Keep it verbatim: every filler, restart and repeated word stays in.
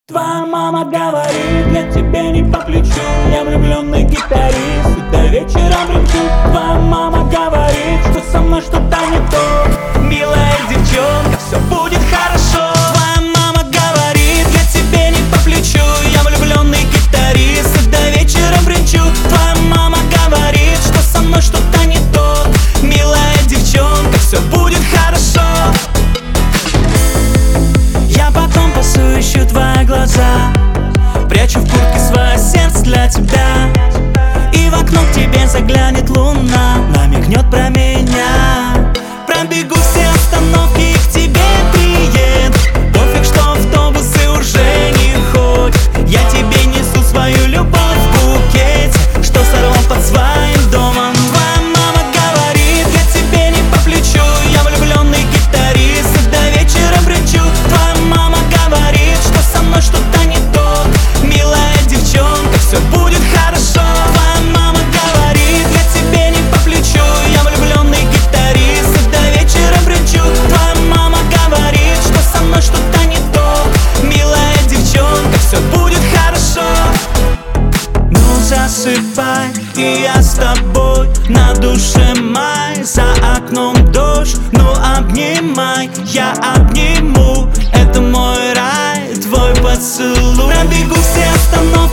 Твоя мама говорит, я тебе не по плечу. Я влюбленный гитарист, и до вечера бренчу. Твоя мама говорит, что со мной что-то не то. Милая девчонка, все будет хорошо. Твоя мама говорит, я тебе не по плечу. Я влюбленный гитарист, и до вечера бренчу. Твоя мама говорит, что со мной что-то не то. Милая девчонка, все будет хорошо. Я потом пасую, ищу твои глаза, прячу в куртке свое сердце для тебя. И в окно к тебе заглянет луна, намекнет про меня. Пробегу все остановки и к тебе приеду. Пофиг, что автобусы уже не ходят. Я тебе несу свою любовь в букете, что сорвал под своим домом. Твоя мама говорит, я тебе не по плечу. Я влюбленный гитарист, и до вечера бренчу. Твоя мама говорит, что со мной что-то не то. Милая девчонка, все будет хорошо. Твоя мама говорит, я тебе не по плечу. Я влюбленный гитарист, и до вечера бренчу. Твоя мама говорит, что со мной что-то не то. Милая девчонка, все будет хорошо. Ну засыпай, и я с тобой. На душе май, за окном дождь. Ну обнимай, я обниму. Это мой рай, твой поцелуй. Пробегу все остановки